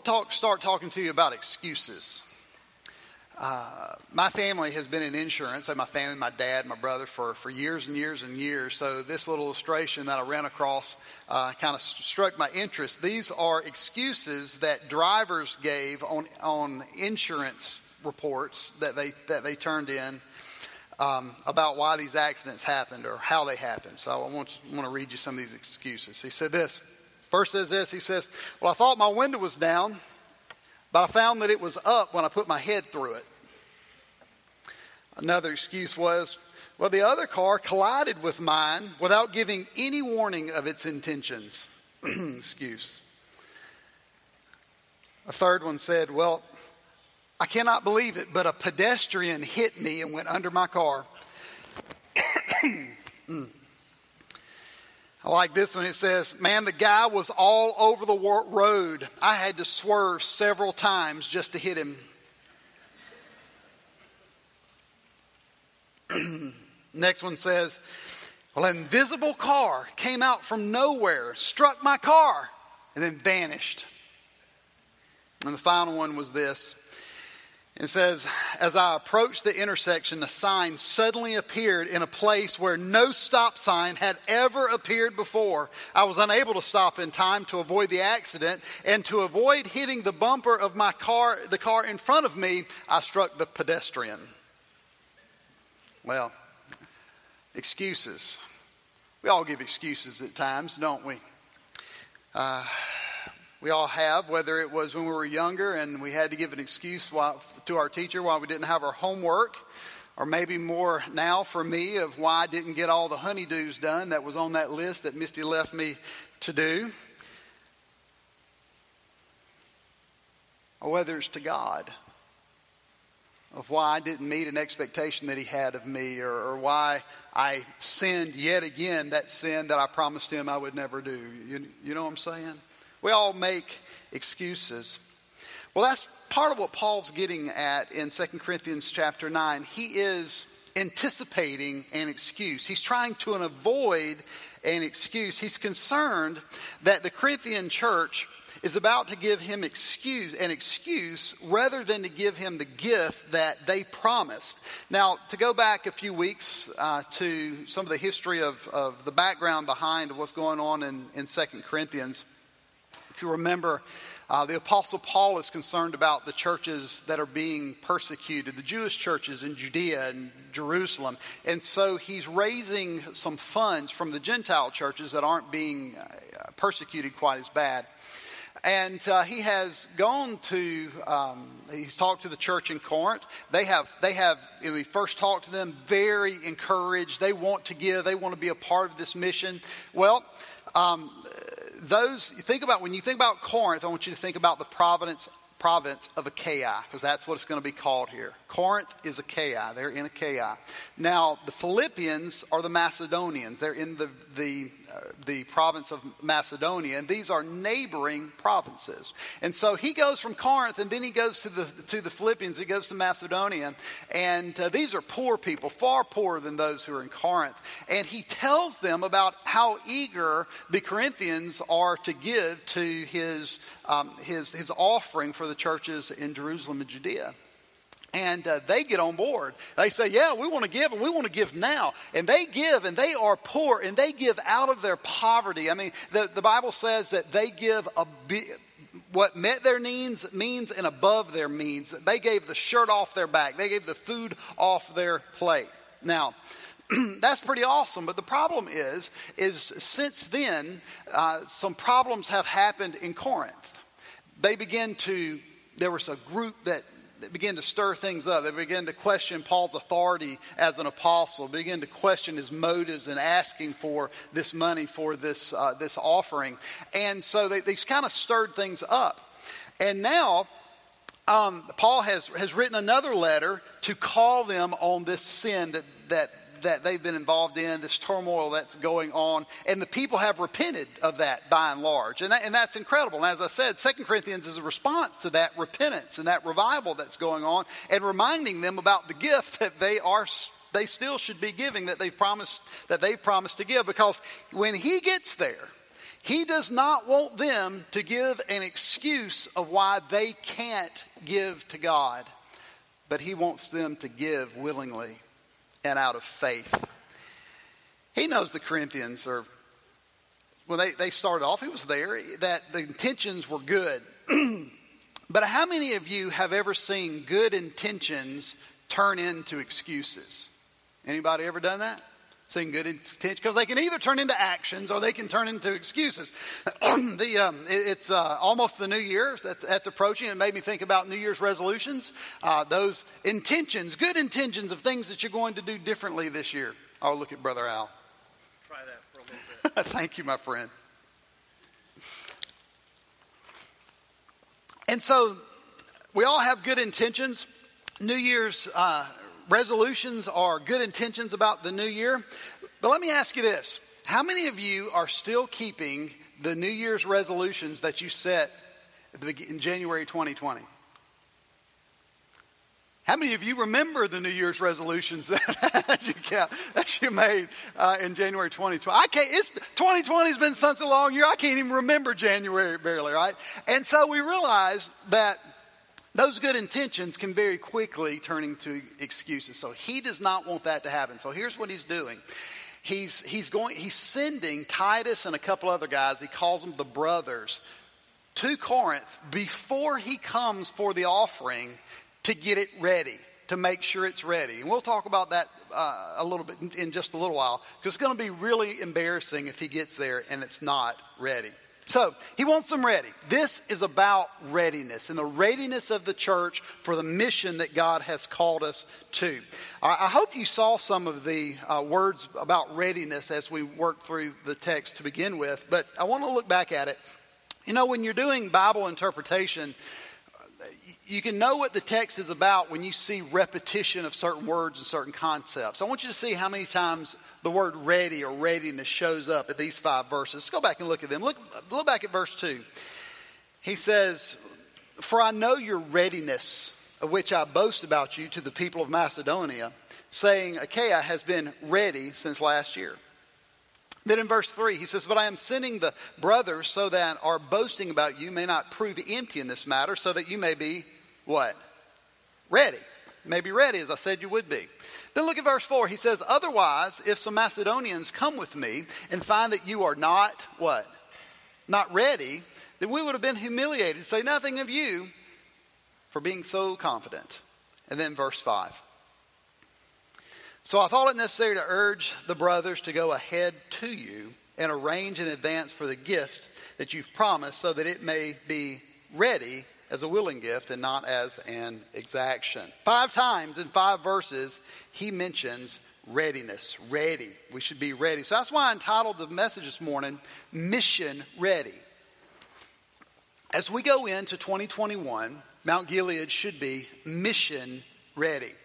want to start talking to you about excuses. My family has been in insurance, and my family, my dad, my brother, for years and years and years. So this little illustration that I ran across kind of struck my interest. These are excuses that drivers gave on insurance reports that they turned in about why these accidents happened or how they happened. So I want to read you some of these excuses. He said this. First says this. He says, "Well, I thought my window was down, but I found that it was up when I put my head through it." Another excuse was, "Well, the other car collided with mine without giving any warning of its intentions." Excuse. A third one said, "Well, I cannot believe it, but a pedestrian hit me and went under my car." I like this one. It says, "Man, the guy was all over the road. I had to swerve several times just to hit him." Next one says, "Well, an invisible car came out from nowhere, struck my car, and then vanished." And the final one was this. It says, "As I approached the intersection, a sign suddenly appeared in a place where no stop sign had ever appeared before. I was unable to stop in time to avoid the accident, and to avoid hitting the bumper of my car, the car in front of me, I struck the pedestrian." Well, excuses. We all give excuses at times, don't we? We all have, whether it was when we were younger and we had to give an excuse to our teacher why we didn't have our homework, or maybe more now for me of why I didn't get all the honeydews done that was on that list that Misty left me to do. Or whether it's to God, of why I didn't meet an expectation that He had of me, or why I sinned yet again, that sin that I promised Him I would never do. You know what I'm saying? We all make excuses. Well, that's part of what Paul's getting at in 2 Corinthians chapter 9. He is anticipating an excuse. He's trying to avoid an excuse. He's concerned that the Corinthian church is about to give him an excuse rather than to give him the gift that they promised. Now, to go back a few weeks to some of the history of the background behind what's going on in 2 Corinthians, if you remember, the Apostle Paul is concerned about the churches that are being persecuted, the Jewish churches in Judea and Jerusalem. And so he's raising some funds from the Gentile churches that aren't being persecuted quite as bad. And he has gone to, he's talked to the church in Corinth. They have, when we first talked to them, very encouraged. They want to give, they want to be a part of this mission. Well, when you think about Corinth, I want you to think about the province of Achaia, because that's what it's going to be called here. Corinth is Achaia. They're in Achaia. Now, the Philippians are the Macedonians. They're in the province of Macedonia, and these are neighboring provinces. And so he goes from Corinth, and then he goes to the Philippians. He goes to Macedonia, and these are poor people, far poorer than those who are in Corinth. And he tells them about how eager the Corinthians are to give to his offering for the churches in Jerusalem and Judea. And they get on board. They say, "Yeah, we want to give, and we want to give now." And they give, and they are poor, and they give out of their poverty. I mean, the Bible says that they give what met their means and above their means. They gave the shirt off their back. They gave the food off their plate. Now, that's pretty awesome. But the problem is since then, some problems have happened in Corinth. There was a group that began to stir things up. They began to question Paul's authority as an apostle, began to question his motives in asking for this money for this offering. And so they kind of stirred things up. And now Paul has written another letter to call them on this sin that they've been involved in, this turmoil that's going on, and the people have repented of that by and large, and that's incredible. And as I said, 2 Corinthians is a response to that repentance and that revival that's going on, and reminding them about the gift that they still should be giving, that they've promised to give, because when he gets there, He does not want them to give an excuse of why they can't give to God, but he wants them to give willingly and out of faith. He knows the Corinthians are, when they started off, he was there, that the intentions were good. But how many of you have ever seen good intentions turn into excuses? Anybody ever done that? Seen good intentions? Because they can either turn into actions or they can turn into excuses. It's almost the new year that's approaching. It made me think about New Year's resolutions. Those intentions, good intentions of things that you're going to do differently this year. Oh, look at Brother Al. Try that for a little bit. Thank you, my friend. And so we all have good intentions. New Year's resolutions are good intentions about the new year. But let me ask you this. How many of you are still keeping the New Year's resolutions that you set in January 2020? How many of you remember the New Year's resolutions that you made in January 2020? 2020 has been such a long year, I can't even remember January barely, right? And so we realize that those good intentions can very quickly turn into excuses. So he does not want that to happen. So here's what he's doing. He's sending Titus and a couple other guys, he calls them the brothers, to Corinth before he comes for the offering to get it ready, to make sure it's ready. And we'll talk about that a little bit in just a little while, because it's going to be really embarrassing if he gets there and it's not ready. So he wants them ready. This is about readiness and the readiness of the church for the mission that God has called us to. I hope you saw some of the words about readiness as we worked through the text to begin with, but I want to look back at it. You know, when you're doing Bible interpretation, you can know what the text is about when you see repetition of certain words and certain concepts. I want you to see how many times the word ready or readiness shows up at these 5 verses. Let's go back and look at them. Look back at verse 2. He says, "For I know your readiness, of which I boast about you to the people of Macedonia, saying Achaia has been ready since last year." Then in verse 3, he says, "But I am sending the brothers so that our boasting about you may not prove empty in this matter, so that you may be," what? "Ready." May be ready, as I said you would be. Then look at verse 4. He says, "Otherwise, if some Macedonians come with me and find that you are not," what? "Not ready, then we would have been humiliated, say nothing of you, for being so confident." And then verse 5. "So I thought it necessary to urge the brothers to go ahead to you and arrange in advance for the gift that you've promised, so that it may be ready as a willing gift and not as an exaction." 5 times in 5 verses, he mentions readiness. Ready. We should be ready. So that's why I entitled the message this morning, Mission Ready. As we go into 2021, Mount Gilead should be mission ready.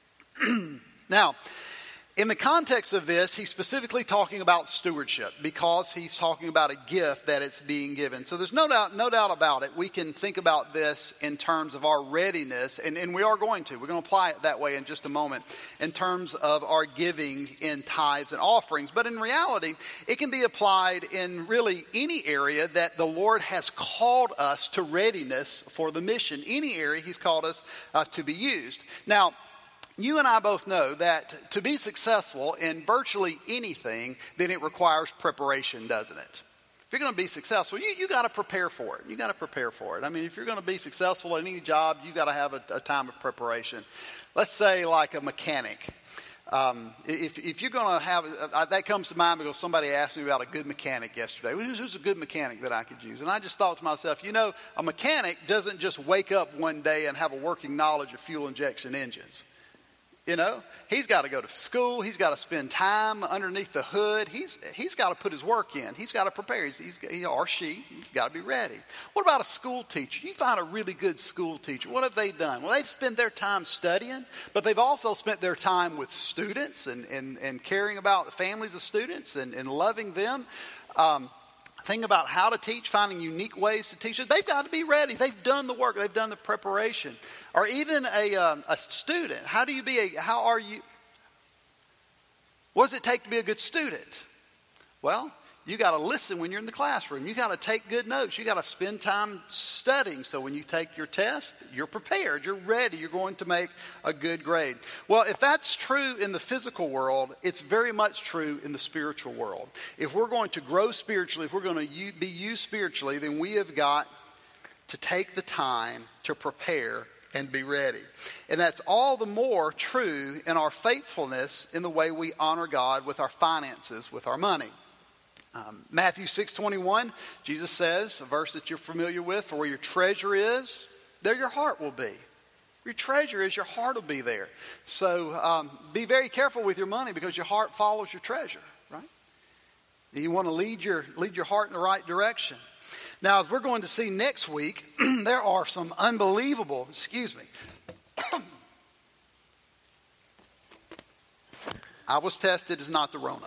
Now, in the context of this, he's specifically talking about stewardship, because he's talking about a gift that it's being given. So there's no doubt about it. We can think about this in terms of our readiness, and we are going to. We're going to apply it that way in just a moment, in terms of our giving in tithes and offerings. But in reality, it can be applied in really any area that the Lord has called us to readiness for the mission. Any area he's called us to be used. Now, you and I both know that to be successful in virtually anything, then it requires preparation, doesn't it? If you're going to be successful, you got to prepare for it. You got to prepare for it. I mean, if you're going to be successful in any job, you got to have a time of preparation. Let's say like a mechanic. If you're going to have, that comes to mind because somebody asked me about a good mechanic yesterday. Who's a good mechanic that I could use? And I just thought to myself, a mechanic doesn't just wake up one day and have a working knowledge of fuel injection engines. He's got to go to school. He's got to spend time underneath the hood. He's got to put his work in. He's got to prepare. He or she, he's got to be ready. What about a school teacher? You find a really good school teacher. What have they done? Well, they've spent their time studying, but they've also spent their time with students and caring about the families of students and loving them. Thinking about how to teach, finding unique ways to teach. They've got to be ready. They've done the work. They've done the preparation. Or even a student. What does it take to be a good student? Well, You got to listen when you're in the classroom. You got to take good notes. You got to spend time studying. So when you take your test, you're prepared. You're ready. You're going to make a good grade. Well, if that's true in the physical world, it's very much true in the spiritual world. If we're going to grow spiritually, if we're going to be used spiritually, then we have got to take the time to prepare and be ready. And that's all the more true in our faithfulness in the way we honor God with our finances, with our money. Matthew 6:21, Jesus says, a verse that you're familiar with, for where your treasure is, there your heart will be. Your treasure is, your heart will be there. So be very careful with your money because your heart follows your treasure, right? You want to lead your heart in the right direction. Now, as we're going to see next week, there are some unbelievable, I was tested, it's not the Rona.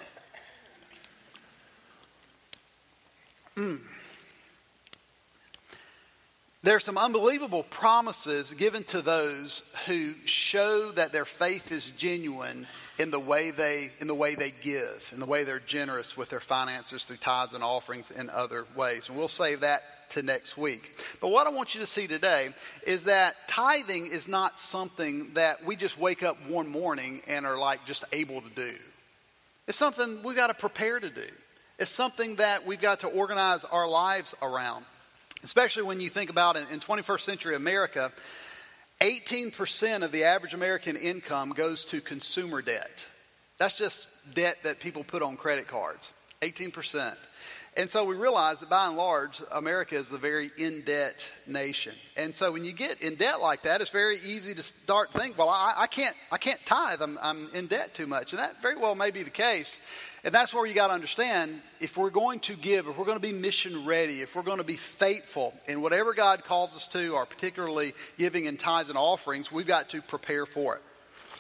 There are some unbelievable promises given to those who show that their faith is genuine in the way they give, in the way they're generous with their finances through tithes and offerings in other ways. And we'll save that to next week. But what I want you to see today is that tithing is not something that we just wake up one morning and are like just able to do. It's something we've got to prepare to do. It's something that we've got to organize our lives around. Especially when you think about in 21st century America, 18% of the average American income goes to consumer debt. That's just debt that people put on credit cards. 18%. And so we realize that by and large, America is a very in-debt nation. And so when you get in debt like that, it's very easy to start thinking, well, I can't tithe. I'm in debt too much. And that very well may be the case. And that's where you got to understand, if we're going to give, if we're going to be mission ready, if we're going to be faithful in whatever God calls us to, or particularly giving in tithes and offerings, we've got to prepare for it.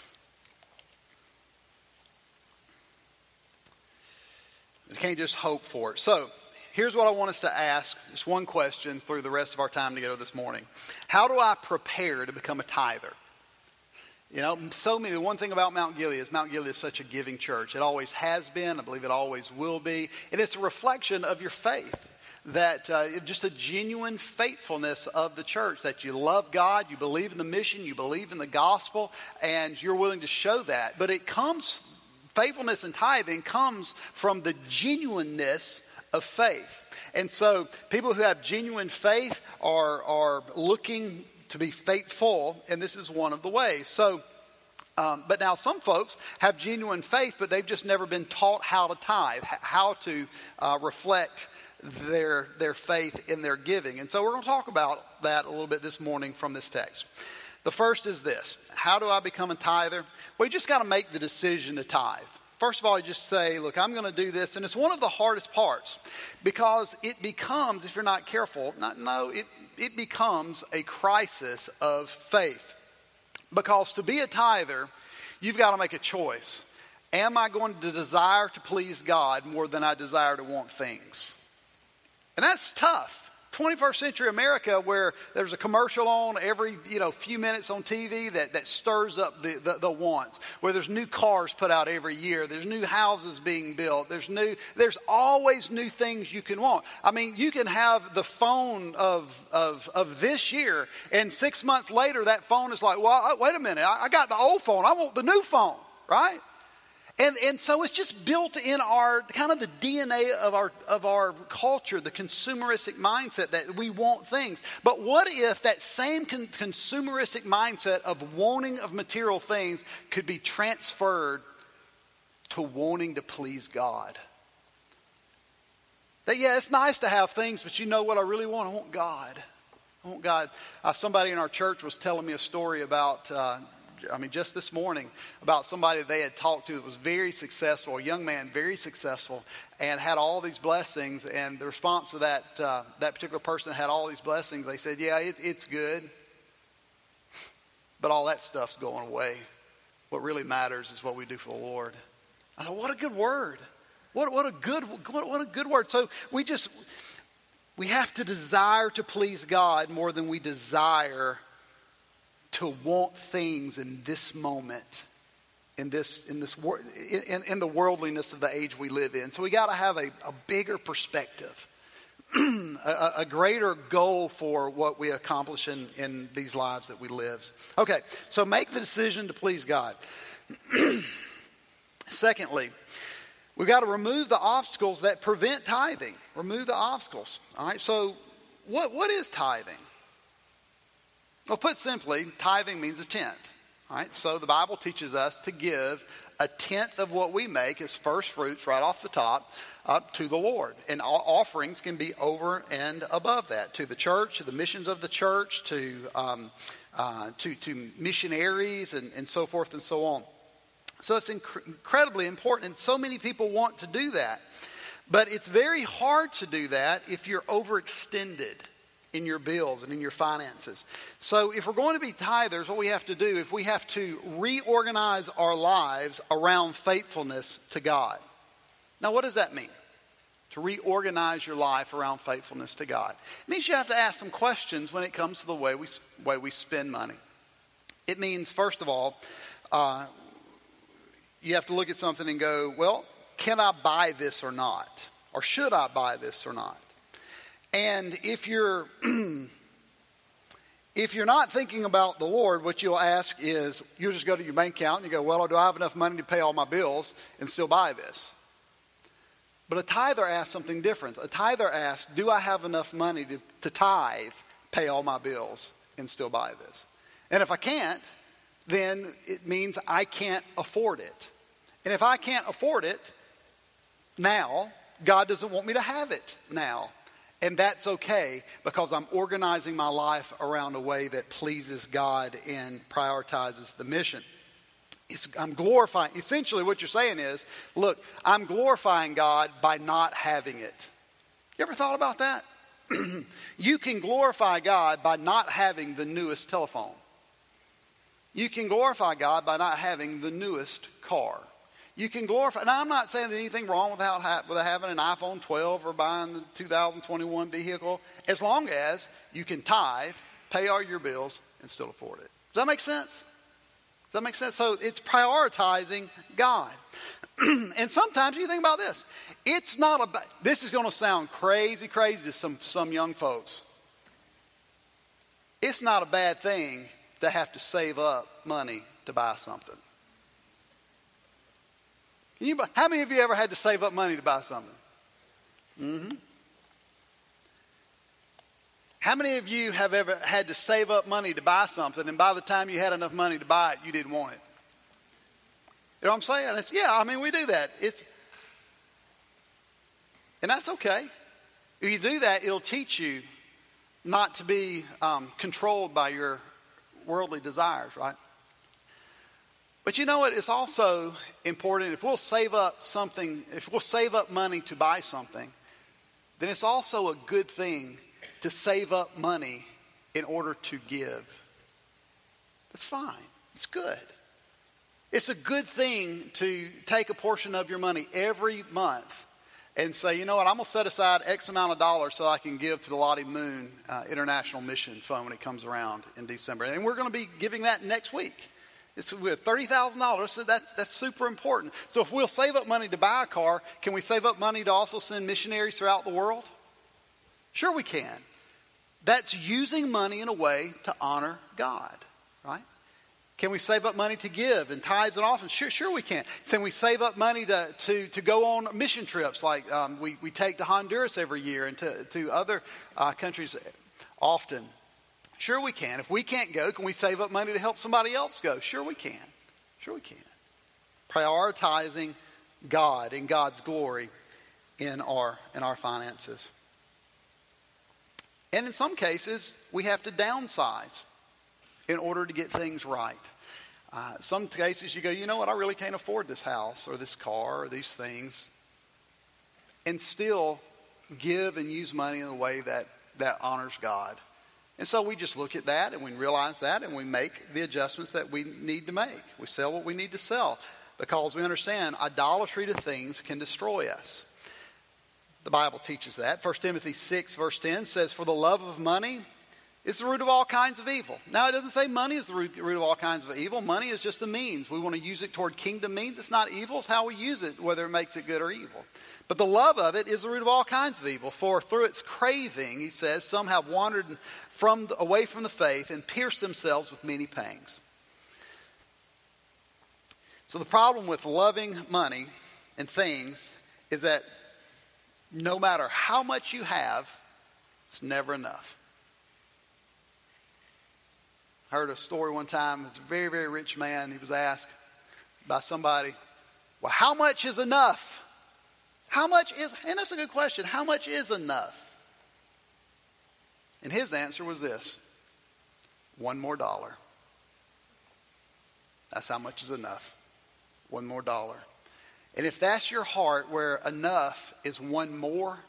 We can't just hope for it. So here's what I want us to ask. Just one question through the rest of our time together this morning. How do I prepare to become a tither? You know, the one thing about Mount Gilead is such a giving church. It always has been. I believe it always will be. And it's a reflection of your faith. That just a genuine faithfulness of the church. That you love God, you believe in the mission, you believe in the gospel, and you're willing to show that. But faithfulness and tithing comes from the genuineness of faith. And so people who have genuine faith are looking to be faithful, and this is one of the ways. So, but now some folks have genuine faith, but they've just never been taught how to tithe, how to reflect their faith in their giving. And so we're going to talk about that a little bit this morning from this text. The first is this. How do I become a tither? Well, you just got to make the decision to tithe. First of all, you just say, look, I'm going to do this. And it's one of the hardest parts because it becomes, if you're not careful, it becomes a crisis of faith. Because to be a tither, you've got to make a choice. Am I going to desire to please God more than I desire to want things? And that's tough. 21st century America, where there's a commercial on every few minutes on TV that stirs up the wants, where there's new cars put out every year, there's new houses being built, there's always new things you can want. I mean, you can have the phone of this year, and 6 months later that phone is like, well, wait a minute, I got the old phone, I want the new phone, right? And so it's just built in our kind of the DNA of our culture, the consumeristic mindset that we want things. But what if that same consumeristic mindset of wanting of material things could be transferred to wanting to please God? That it's nice to have things, but you know what I really want? I want God. I want God. Somebody in our church was telling me a story about just this morning, about somebody they had talked to that was very successful, a young man, very successful, and had all these blessings. And the response to that particular person had all these blessings. They said, yeah, it's good, but all that stuff's going away. What really matters is what we do for the Lord. I thought, what a good word. What a good word. So we have to desire to please God more than we desire to want things in this moment. in the worldliness of the age we live in. So we got to have a bigger perspective, a greater goal for what we accomplish in these lives that we live. Okay, so make the decision to please God. Secondly, we've got to remove the obstacles that prevent tithing. Remove the obstacles. All right, so what is tithing? Well, put simply, tithing means a tenth. All right, so the Bible teaches us to give a tenth of what we make as first fruits right off the top up to the Lord. And offerings can be over and above that, to the church, to the missions of the church, to missionaries and so forth and so on. So it's incredibly important, and so many people want to do that. But it's very hard to do that if you're overextended in your bills and in your finances. So if we're going to be tithers, what we have to do is we have to reorganize our lives around faithfulness to God. Now, what does that mean? To reorganize your life around faithfulness to God. It means you have to ask some questions when it comes to the way we spend money. It means, first of all, you have to look at something and go, well, can I buy this or not? Or should I buy this or not? And if you're not thinking about the Lord, what you'll ask is, you'll just go to your bank account and you go, well, do I have enough money to pay all my bills and still buy this? But a tither asks something different. A tither asks, do I have enough money to tithe, pay all my bills, and still buy this? And if I can't, then it means I can't afford it. And if I can't afford it now, God doesn't want me to have it now. And that's okay, because I'm organizing my life around a way that pleases God and prioritizes the mission. I'm glorifying. Essentially what you're saying is, look, I'm glorifying God by not having it. You ever thought about that? You can glorify God by not having the newest telephone. You can glorify God by not having the newest car. You can glorify. Now, I'm not saying there's anything wrong with having an iPhone 12 or buying the 2021 vehicle, as long as you can tithe, pay all your bills, and still afford it. Does that make sense? Does that make sense? So it's prioritizing God. And sometimes you think about this. It's not about, this is going to sound crazy to some young folks. It's not a bad thing to have to save up money to buy something. How many of you ever had to save up money to buy something? Mm-hmm. How many of you have ever had to save up money to buy something, and by the time you had enough money to buy it, you didn't want it? You know what I'm saying? We do that. And that's okay. If you do that, it'll teach you not to be controlled by your worldly desires, right? But you know what? It's also important, if we'll save up money to buy something, then it's also a good thing to save up money in order to give. That's fine. It's good. It's a good thing to take a portion of your money every month and say, you know what, I'm going to set aside X amount of dollars so I can give to the Lottie Moon International Mission Fund when it comes around in December. And we're going to be giving that next week. It's with $30,000, so that's super important. So if we'll save up money to buy a car, can we save up money to also send missionaries throughout the world? Sure we can. That's using money in a way to honor God, right? Can we save up money to give and tithes and offerings? Sure we can. Can we save up money to go on mission trips like we take to Honduras every year and to other countries often? Sure we can. If we can't go, can we save up money to help somebody else go? Sure we can. Sure we can. Prioritizing God and God's glory in our finances. And in some cases, we have to downsize in order to get things right. Some cases you go, you know what, I really can't afford this house or this car or these things, and still give and use money in a way that honors God. And so we just look at that and we realize that and we make the adjustments that we need to make. We sell what we need to sell because we understand idolatry to things can destroy us. The Bible teaches that. 1 Timothy 6 verse 10 says, for the love of money is the root of all kinds of evil. Now, it doesn't say money is the root of all kinds of evil. Money is just a means. We want to use it toward kingdom means. It's not evil. It's how we use it, whether it makes it good or evil. But the love of it is the root of all kinds of evil. For through its craving, he says, some have wandered away from the faith and pierced themselves with many pangs. So the problem with loving money and things is that no matter how much you have, it's never enough. I heard a story one time. It's a very, very rich man. He was asked by somebody, well, how much is enough? How much is, and that's a good question, how much is enough? And his answer was this: $1 more. That's how much is enough. $1 more. And if that's your heart, where enough is one more,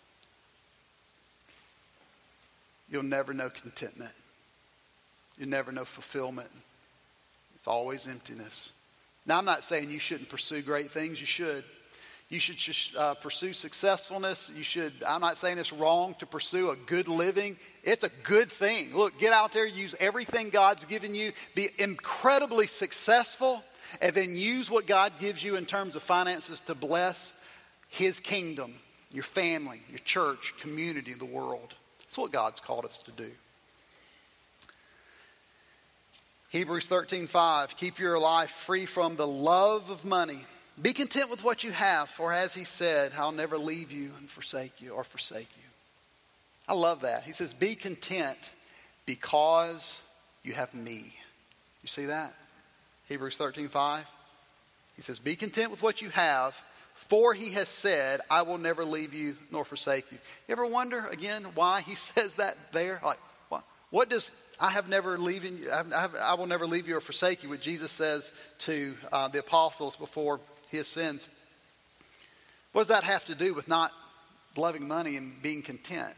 you'll never know contentment. You'll never know fulfillment. It's always emptiness. Now, I'm not saying you shouldn't pursue great things. You should. You should pursue successfulness. I'm not saying it's wrong to pursue a good living. It's a good thing. Look, get out there, use everything God's given you, be incredibly successful, and then use what God gives you in terms of finances to bless His kingdom, your family, your church, community, the world. That's what God's called us to do. Hebrews 13:5, keep your life free from the love of money. Be content with what you have, for as he said, I'll never leave you and forsake you. I love that. He says, be content because you have me. You see that? Hebrews 13:5. He says, be content with what you have, for he has said, I will never leave you nor forsake you. You ever wonder, again, why he says that there? Like, what does I will never leave you or forsake you, what Jesus says to the apostles before he ascends? What does that have to do with not loving money and being content?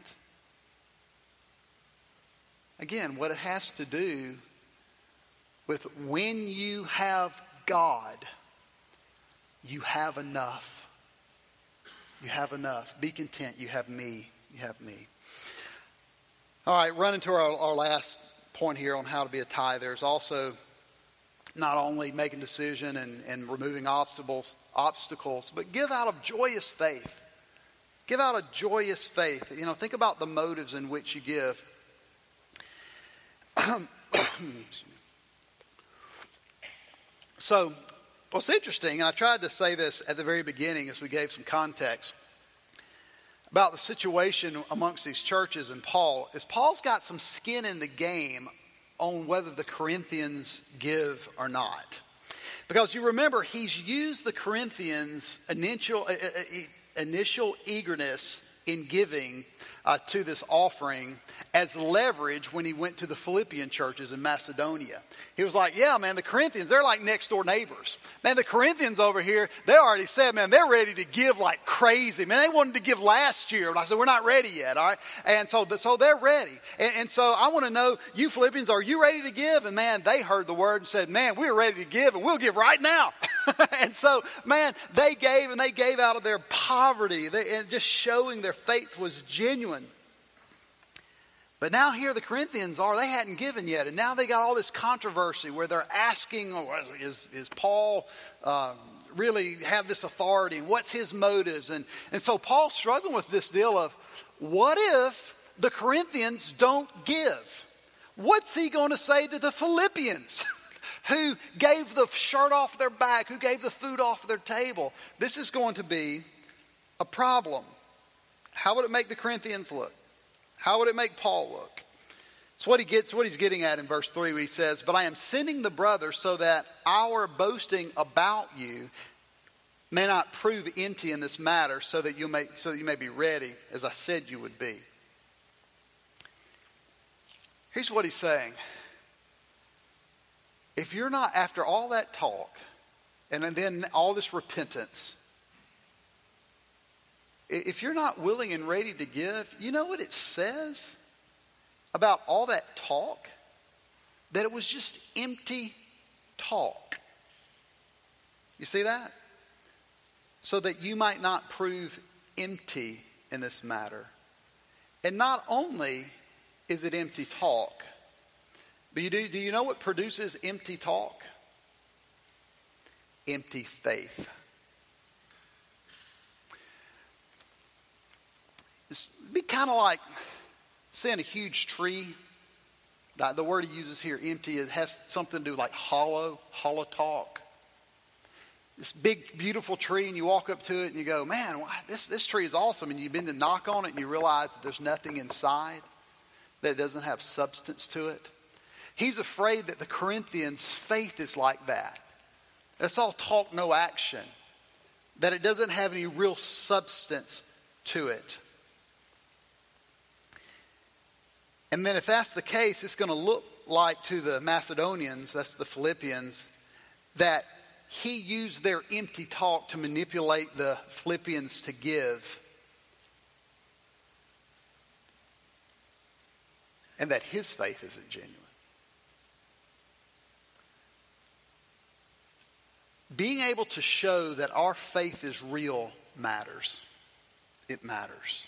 Again, what it has to do with when you have God, you have enough. You have enough. Be content. You have me. You have me. All right, running to our last point here on how to be a tither is also not only making decision and removing obstacles, but give out of joyous faith. Give out of joyous faith. You know, think about the motives in which you give. So, what's interesting, and I tried to say this at the very beginning as we gave some context about the situation amongst these churches and Paul, is Paul's got some skin in the game on whether the Corinthians give or not. Because you remember, he's used the Corinthians' initial eagerness in giving to this offering as leverage when he went to the Philippian churches in Macedonia. He was like, yeah, man, the Corinthians, they're like next door neighbors. Man, the Corinthians over here, they already said, man, they're ready to give like crazy. Man, they wanted to give last year. And I said, we're not ready yet, all right? And so they're ready. And so I want to know, you Philippians, are you ready to give? And man, they heard the word and said, man, we're ready to give and we'll give right now. And so, man, they gave, and they gave out of their poverty, and just showing their faith was genuine. But now here the Corinthians they hadn't given yet. And now they got all this controversy where they're asking, is Paul really have this authority? And what's his motives? And so Paul's struggling with this deal of, what if the Corinthians don't give? What's he going to say to the Philippians who gave the shirt off their back, who gave the food off their table? This is going to be a problem. How would it make the Corinthians look? How would it make Paul look? It's what he's getting at in verse 3, where he says, but I am sending the brothers so that our boasting about you may not prove empty in this matter, so that you may be ready, as I said you would be. Here's what he's saying. If you're not, after all that talk, and then all this repentance, if you're not willing and ready to give, you know what it says about all that talk? That it was just empty talk. You see that? So that you might not prove empty in this matter. And not only is it empty talk? But do you know what produces empty talk? Empty faith. It'd be kind of like seeing a huge tree. The word he uses here, empty, it has something to do with like hollow talk. This big, beautiful tree, and you walk up to it and you go, man, this tree is awesome. And you begin to knock on it and you realize that there's nothing inside, that it doesn't have substance to it. He's afraid that the Corinthians' faith is like that. It's all talk, no action. That it doesn't have any real substance to it. And then if that's the case, it's going to look like to the Macedonians, that's the Philippians, that he used their empty talk to manipulate the Philippians to give. And that his faith isn't genuine. Being able to show that our faith is real matters. It matters.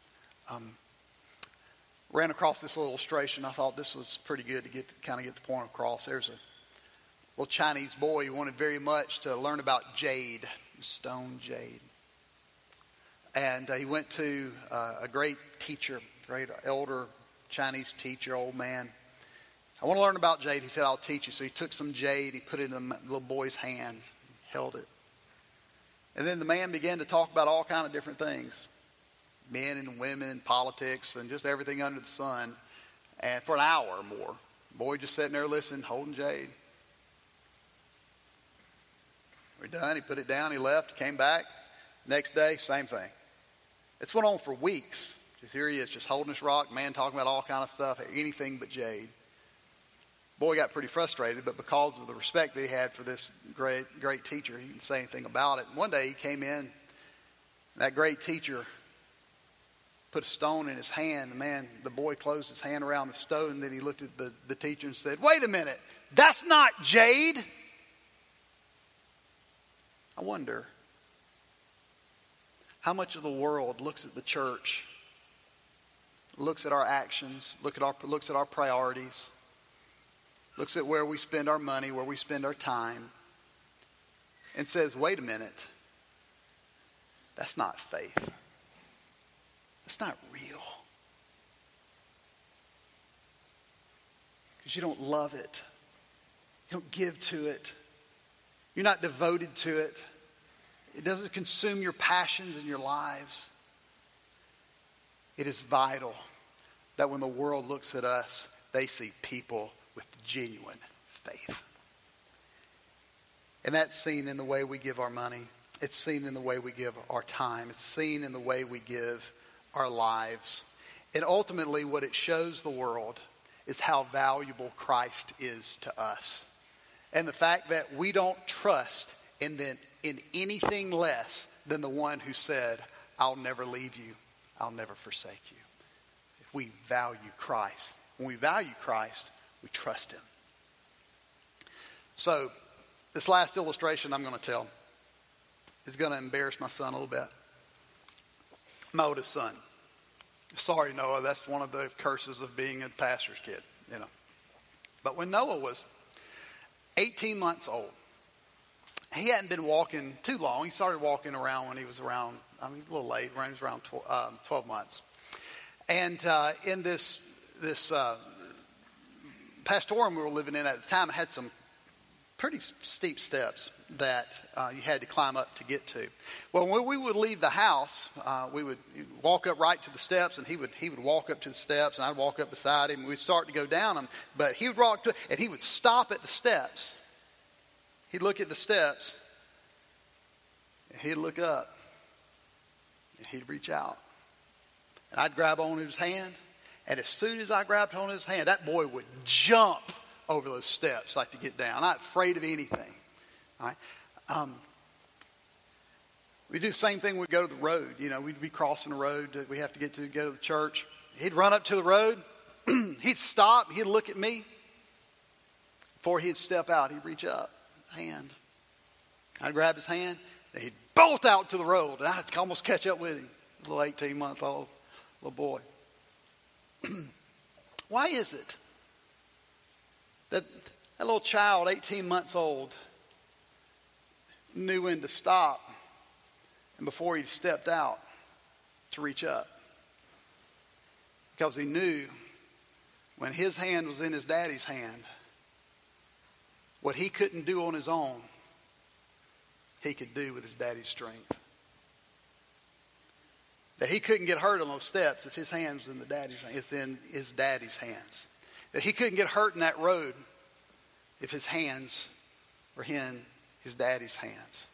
Ran across this little illustration. I thought this was pretty good to get the point across. There's a little Chinese boy who wanted very much to learn about jade, stone jade. And he went to a great teacher, great elder Chinese teacher, old man. I want to learn about jade. He said, I'll teach you. So he took some jade, he put it in the little boy's hand, held it. And then the man began to talk about all kind of different things. Men and women and politics and just everything under the sun. And for an hour or more. The boy just sitting there listening, holding jade. We're done. He put it down. He left. Came back. Next day, same thing. This went on for weeks. Just here he is, just holding this rock. Man talking about all kind of stuff. Anything but jade. Boy got pretty frustrated, but because of the respect that he had for this great teacher, he didn't say anything about it. One day he came in. That great teacher put a stone in his hand. The boy closed his hand around the stone, and then he looked at the teacher and said, wait a minute, that's not jade. I wonder how much of the world looks at the church, looks at our actions, looks at our priorities, looks at where we spend our money, where we spend our time, and says, wait a minute, that's not faith. That's not real. Because you don't love it. You don't give to it. You're not devoted to it. It doesn't consume your passions and your lives. It is vital that when the world looks at us, they see people with genuine faith. And that's seen in the way we give our money. It's seen in the way we give our time. It's seen in the way we give our lives. And ultimately what it shows the world is how valuable Christ is to us. And the fact that we don't trust in anything less than the one who said, I'll never leave you, I'll never forsake you. If we value Christ, when we value Christ, we trust him. So this last illustration I'm going to tell is going to embarrass my son a little bit. My oldest son. Sorry, Noah, that's one of the curses of being a pastor's kid, you know. But when Noah was 18 months old, he hadn't been walking too long. He started walking around when he was around, a little late, when he was around 12 months. And in this pastorium we were living in at the time, it had some pretty steep steps that you had to climb up to get to. Well, when we would leave the house, we would walk up right to the steps, and he would walk up to the steps, and I'd walk up beside him, and we'd start to go down them. But he would walk to, and he would stop at the steps. He'd look at the steps, and he'd look up, and he'd reach out. And I'd grab on his hand, and as soon as I grabbed on his hand, that boy would jump over those steps like to get down. Not afraid of anything. All right? We do the same thing when we go to the road. You know, we'd be crossing the road that we have to get to go to the church. He'd run up to the road. He'd stop. He'd look at me. Before he'd step out, he'd reach up. Hand. I'd grab his hand. And he'd bolt out to the road. And I'd almost catch up with him. A little 18-month-old little boy. Why is it that that little child, 18 months old, knew when to stop and before he stepped out to reach up? Because he knew when his hand was in his daddy's hand, what he couldn't do on his own, he could do with his daddy's strength. That he couldn't get hurt on those steps if his hand was in it's in his daddy's hands. That he couldn't get hurt in that road if his hands were in his daddy's hands.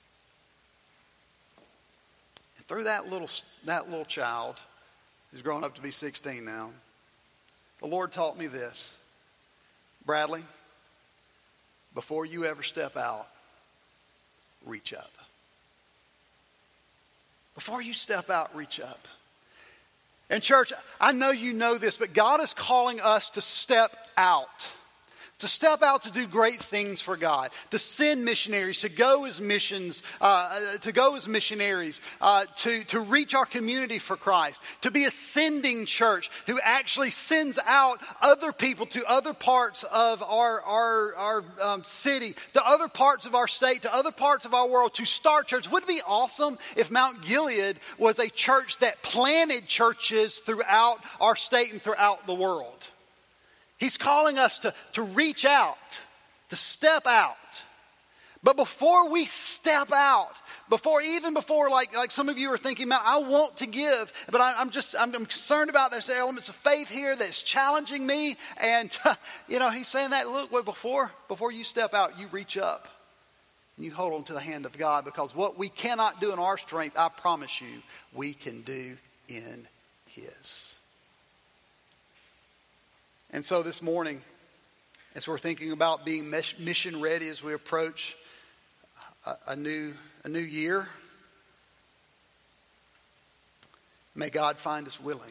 And through that little child, who's grown up to be 16 now, the Lord taught me this. Bradley, before you ever step out, reach up. Before you step out, reach up. And church, I know you know this, but God is calling us to step out. To step out to do great things for God. To send missionaries, to go as missionaries, to reach our community for Christ. To be a sending church who actually sends out other people to other parts of our city, to other parts of our state, to other parts of our world, to start church. Wouldn't it be awesome if Mount Gilead was a church that planted churches throughout our state and throughout the world? He's calling us to reach out, to step out. But before we step out, before like some of you are thinking about, I want to give, but I'm concerned about there's elements of faith here that's challenging me. And, he's saying that, look, before you step out, you reach up and you hold on to the hand of God, because what we cannot do in our strength, I promise you, we can do in His. And so this morning, as we're thinking about being mission ready as we approach a new year, may God find us willing.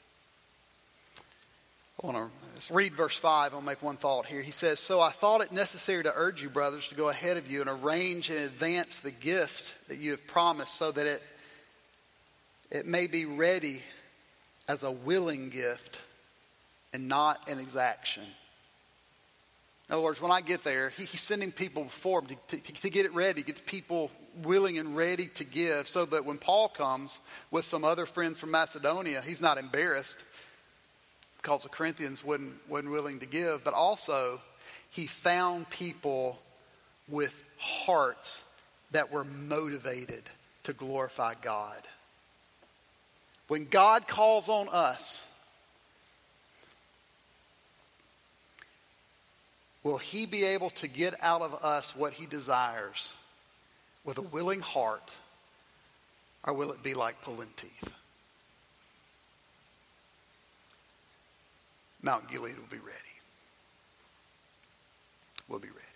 I want to read verse 5. I'll make one thought here. He says, "So I thought it necessary to urge you, brothers, to go ahead of you and arrange in advance the gift that you have promised, so that it may be ready as a willing gift and not an exaction." In other words, when I get there, he's sending people before him to get it ready, get people willing and ready to give, so that when Paul comes with some other friends from Macedonia, he's not embarrassed because the Corinthians wasn't willing to give. But also, he found people with hearts that were motivated to glorify God. When God calls on us, will He be able to get out of us what He desires with a willing heart, or will it be like pulling teeth? Mount Gilead will be ready. We'll be ready.